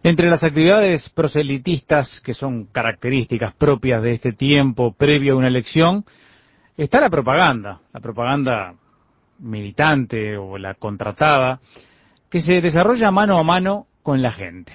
Entre las actividades proselitistas que son características propias de este tiempo previo a una elección, está la propaganda militante o la contratada, que se desarrolla mano a mano con la gente.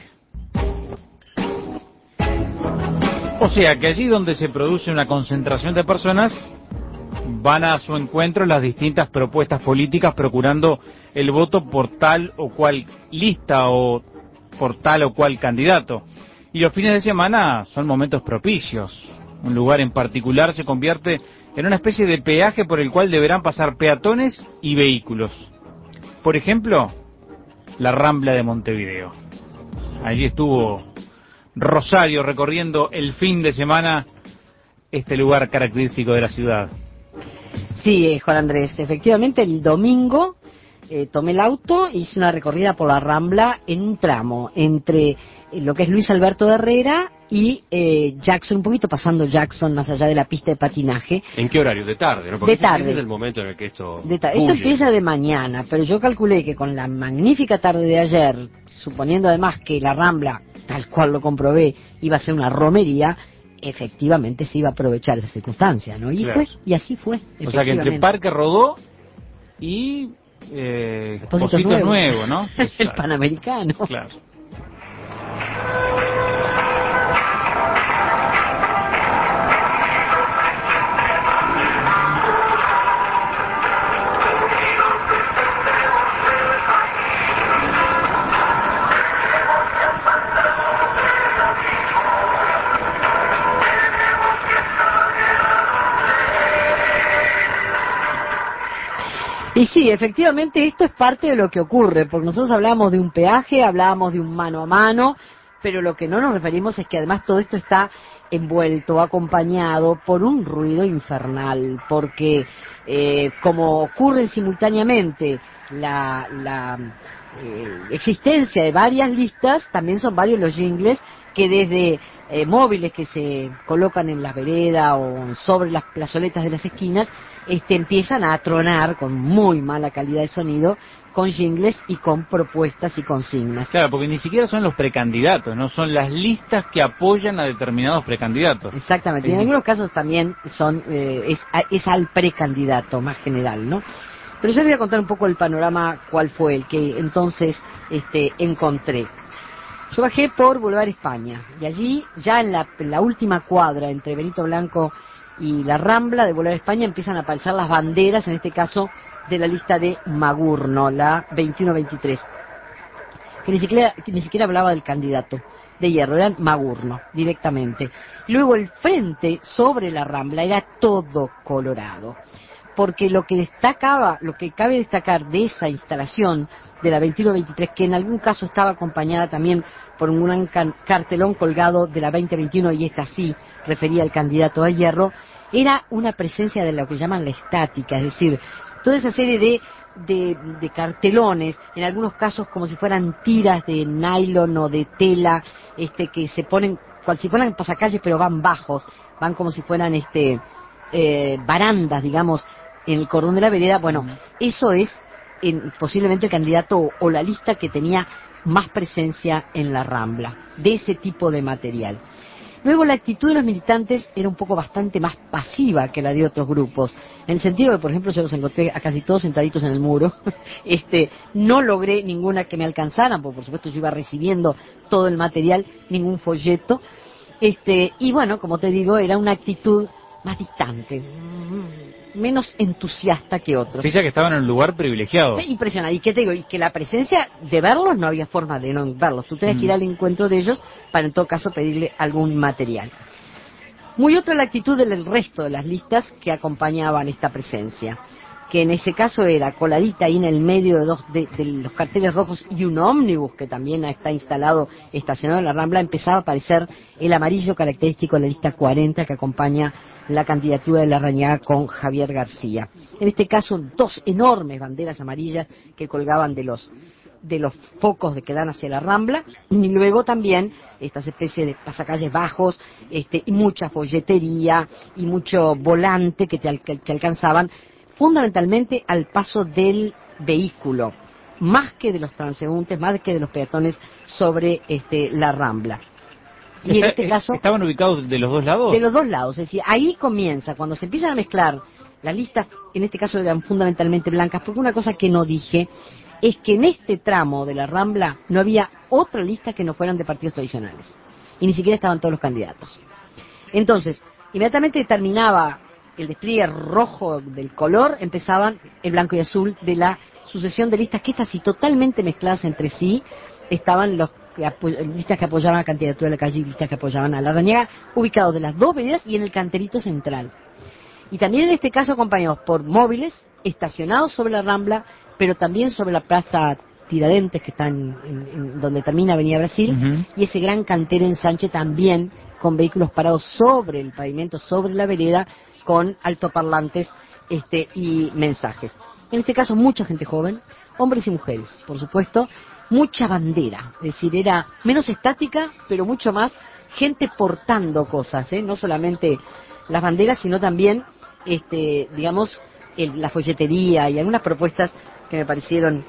O sea que allí donde se produce una concentración de personas, van a su encuentro las distintas propuestas políticas procurando el voto por tal o cual lista o por tal o cual candidato. Y los fines de semana son momentos propicios. Un lugar en particular se convierte en una especie de peaje por el cual deberán pasar peatones y vehículos. Por ejemplo, la Rambla de Montevideo. Allí estuvo Rosario recorriendo el fin de semana este lugar característico de la ciudad. Sí, Juan Andrés, efectivamente el domingo tomé el auto, hice una recorrida por la Rambla en un tramo entre lo que es Luis Alberto de Herrera y Jackson, un poquito pasando Jackson, más allá de la pista de patinaje. ¿En qué horario? De tarde, ¿no? Porque de tarde. ese es el momento en el que esto Esto empieza de mañana, pero yo calculé que con la magnífica tarde de ayer, suponiendo además que la Rambla, tal cual lo comprobé, iba a ser una romería, efectivamente se iba a aprovechar esa circunstancia, ¿no? Y claro. y así fue. O sea que entre Parque Rodó y Pocitos Nuevo, ¿no? El Panamericano. Claro. Y sí, efectivamente esto es parte de lo que ocurre, porque nosotros hablábamos de un peaje, hablábamos de un mano a mano, pero lo que no nos referimos es que además todo esto está envuelto, acompañado por un ruido infernal, porque como ocurren simultáneamente la existencia de varias listas, también son varios los jingles que desde móviles que se colocan en las veredas o sobre las plazoletas de las esquinas, empiezan a tronar con muy mala calidad de sonido, con jingles y con propuestas y consignas. Claro, porque ni siquiera son los precandidatos, no son las listas que apoyan a determinados precandidatos. Exactamente, y en algunos casos también es al precandidato más general, ¿no? Pero yo les voy a contar un poco el panorama, cuál fue el que entonces encontré. Yo bajé por Boulevard España, y allí, ya en la última cuadra entre Benito Blanco y la Rambla de Boulevard España, empiezan a aparecer las banderas, en este caso de la lista de Magurno, la 21-23, que ni siquiera hablaba del candidato de hierro, eran Magurno, directamente. Luego el frente sobre la Rambla era todo colorado, porque lo que cabe destacar de esa instalación de la 21-23, que en algún caso estaba acompañada también por un gran cartelón colgado de la 20-21, y esta sí refería al candidato a hierro, era una presencia de lo que llaman la estática, es decir, toda esa serie de cartelones, en algunos casos como si fueran tiras de nylon o de tela, que se ponen, cual si fueran pasacalles, pero van bajos, van como si fueran barandas, digamos, en el cordón de la vereda. Bueno, eso es posiblemente el candidato o la lista que tenía más presencia en la Rambla, de ese tipo de material. Luego la actitud de los militantes era un poco bastante más pasiva que la de otros grupos, en el sentido de, por ejemplo, yo los encontré a casi todos sentaditos en el muro. No logré ninguna que me alcanzaran, porque por supuesto yo iba recibiendo todo el material, ningún folleto. Y bueno, como te digo, era una actitud más distante, menos entusiasta que otros. Dice que estaban en un lugar privilegiado. Impresionante. ¿Y qué te digo? Y que la presencia de verlos, no había forma de no verlos. Tú tenías que ir al encuentro de ellos para, en todo caso, pedirle algún material. Muy otra la actitud del resto de las listas que acompañaban esta presencia, que en ese caso era coladita ahí en el medio de los carteles rojos, y un ómnibus que también está instalado, estacionado en la Rambla. Empezaba a aparecer el amarillo característico de la lista 40 que acompaña la candidatura de Larrañaga con Javier García. En este caso, dos enormes banderas amarillas que colgaban de los focos que dan hacia la Rambla, y luego también estas especies de pasacalles bajos, y mucha folletería y mucho volante que te alcanzaban fundamentalmente al paso del vehículo, más que de los transeúntes, más que de los peatones sobre la Rambla. Y en este caso ¿estaban ubicados de los dos lados? De los dos lados, es decir, ahí comienza, cuando se empiezan a mezclar las listas, en este caso eran fundamentalmente blancas, porque una cosa que no dije es que en este tramo de la Rambla no había otra lista que no fueran de partidos tradicionales, y ni siquiera estaban todos los candidatos. Entonces, inmediatamente terminaba el despliegue rojo del color, empezaban el blanco y azul de la sucesión de listas que estas sí totalmente mezcladas entre sí, estaban los listas que apoyaban a la candidatura de la calle y listas que apoyaban a Larrañaga, ubicados de las dos veredas y en el canterito central. Y también en este caso acompañados por móviles estacionados sobre la Rambla, pero también sobre la Plaza Tiradentes, que está en donde termina Avenida Brasil, y ese gran cantero ensanche también con vehículos parados sobre el pavimento, sobre la vereda, con altoparlantes y mensajes. En este caso mucha gente joven, hombres y mujeres, por supuesto, mucha bandera, es decir, era menos estática, pero mucho más gente portando cosas, no solamente las banderas, sino también, digamos, la folletería y algunas propuestas que me parecieron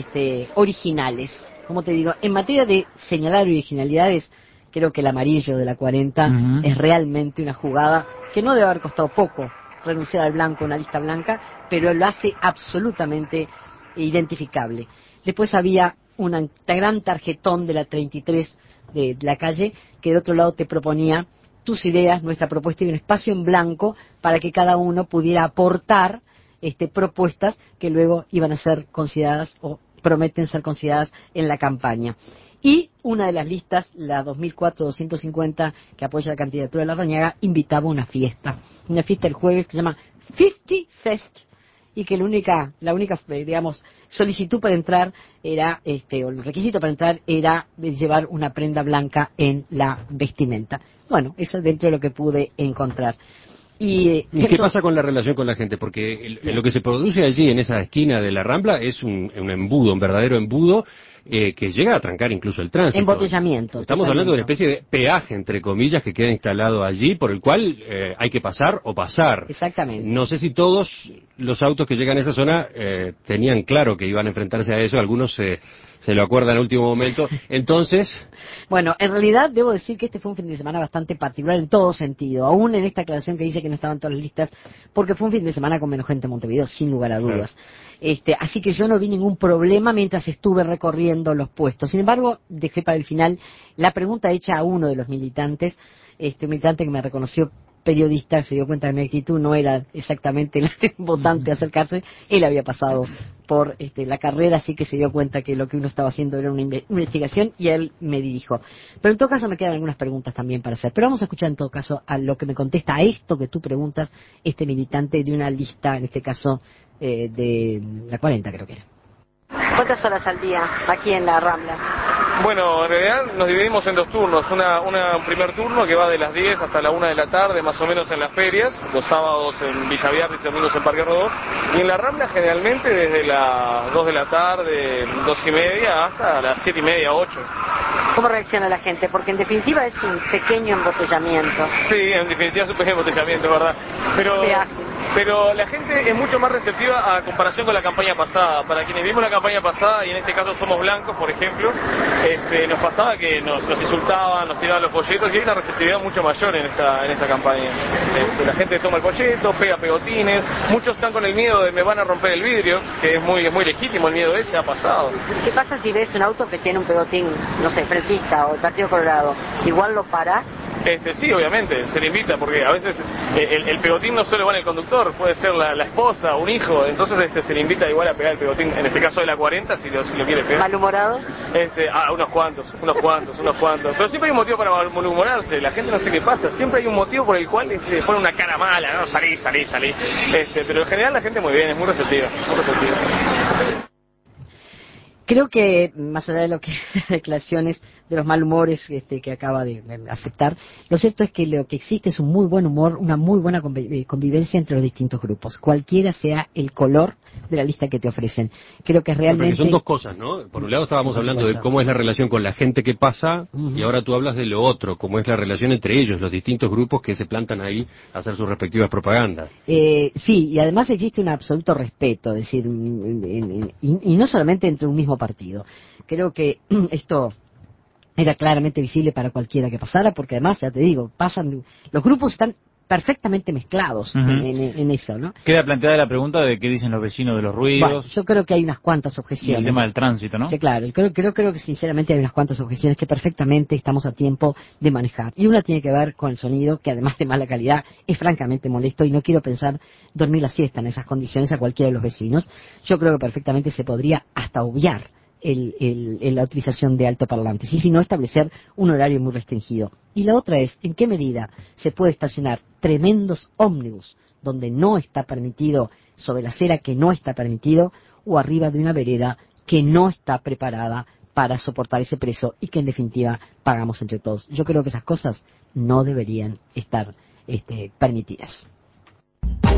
originales. Como te digo, en materia de señalar originalidades, creo que el amarillo de la 40 es realmente una jugada que no debe haber costado poco renunciar al blanco, una lista blanca, pero lo hace absolutamente identificable. Después había un gran tarjetón de la 33 de la calle, que de otro lado te proponía tus ideas, nuestra propuesta, y un espacio en blanco para que cada uno pudiera aportar propuestas que luego iban a ser consideradas o prometen ser consideradas en la campaña. Y una de las listas, la 2004-250, que apoya la candidatura de Larrañaga, invitaba a una fiesta el jueves que se llama 50 Fest, y que la única digamos, solicitud para entrar era, o el requisito para entrar era de llevar una prenda blanca en la vestimenta. Bueno, eso es dentro de lo que pude encontrar. ¿Y qué pasa con la relación con la gente? Porque lo que se produce allí en esa esquina de la Rambla es un embudo, un verdadero embudo, que llega a trancar incluso el tránsito. Embotellamiento. Estamos hablando de una especie de peaje, entre comillas, que queda instalado allí, por el cual hay que pasar o pasar. Exactamente. No sé si todos los autos que llegan a esa zona tenían claro que iban a enfrentarse a eso, algunos se lo acuerdan al último momento. Entonces... Bueno, en realidad debo decir que este fue un fin de semana bastante particular en todo sentido, aún en esta aclaración que dice que no estaban todas las listas, porque fue un fin de semana con menos gente en Montevideo, sin lugar a dudas. Así que yo no vi ningún problema mientras estuve recorriendo los puestos. Sin embargo, dejé para el final la pregunta hecha a uno de los militantes, un militante que me reconoció periodista, se dio cuenta de mi actitud, no era exactamente el votante a acercarse, él había pasado por la carrera, así que se dio cuenta que lo que uno estaba haciendo era una investigación, y él me dirigió. Pero en todo caso me quedan algunas preguntas también para hacer, pero vamos a escuchar en todo caso a lo que me contesta a esto que tú preguntas, militante de una lista, en este caso de la 40 creo que era. ¿Cuántas horas al día aquí en la Rambla? Bueno, en realidad nos dividimos en dos turnos, un primer turno que va de las 10 hasta la 1 de la tarde, más o menos en las ferias, los sábados en Villa Biarritz y domingos en Parque Rodó, y en la Rambla generalmente desde las 2 de la tarde, 2 y media, hasta las 7 y media, 8. ¿Cómo reacciona la gente? Porque en definitiva es un pequeño embotellamiento. Sí, en definitiva es un pequeño embotellamiento, ¿verdad? Pero la gente es mucho más receptiva a comparación con la campaña pasada. Para quienes vimos la campaña pasada, y en este caso somos blancos, por ejemplo, nos pasaba que nos insultaban, nos tiraban los folletos, y hay una receptividad mucho mayor en esta campaña. La gente toma el folleto, pega pegotines, muchos están con el miedo de me van a romper el vidrio, que es muy legítimo el miedo ese, ha pasado. ¿Qué pasa si ves un auto que tiene un pegotín, no sé, frentista o el Partido Colorado? ¿Igual lo parás? Sí, obviamente, se le invita, porque a veces el pegotín no solo va en el conductor, puede ser la esposa, un hijo, entonces se le invita igual a pegar el pegotín, en este caso de la 40, si lo quiere pegar. ¿Malhumorados? Unos cuantos, pero siempre hay un motivo para malhumorarse, la gente no sé qué pasa, siempre hay un motivo por el cual le pone una cara mala, no, salí, pero en general la gente muy bien, es muy receptiva. Creo que, más allá de lo que declaraciones de los malhumores que acaba de aceptar. Lo cierto es que lo que existe es un muy buen humor, una muy buena convivencia entre los distintos grupos, cualquiera sea el color de la lista que te ofrecen. Creo que es realmente... Porque son dos cosas, ¿no? Por un lado estábamos hablando de cómo es la relación con la gente que pasa, y ahora tú hablas de lo otro, cómo es la relación entre ellos, los distintos grupos que se plantan ahí a hacer sus respectivas propagandas. Sí, y además existe un absoluto respeto, es decir, y no solamente entre un mismo partido. Creo que esto era claramente visible para cualquiera que pasara, porque además, ya te digo, los grupos están perfectamente mezclados en eso, ¿no? Queda planteada la pregunta de qué dicen los vecinos de los ruidos. Bueno, yo creo que hay unas cuantas objeciones. Y el tema del tránsito, ¿no? Sí, claro. Creo que sinceramente hay unas cuantas objeciones que perfectamente estamos a tiempo de manejar. Y una tiene que ver con el sonido, que además de mala calidad es francamente molesto, y no quiero pensar dormir la siesta en esas condiciones a cualquiera de los vecinos. Yo creo que perfectamente se podría hasta obviar la utilización de altoparlantes, y si no, establecer un horario muy restringido. Y la otra es, ¿en qué medida se puede estacionar tremendos ómnibus donde no está permitido, sobre la acera que no está permitido, o arriba de una vereda que no está preparada para soportar ese peso y que en definitiva pagamos entre todos? Yo creo que esas cosas no deberían estar permitidas.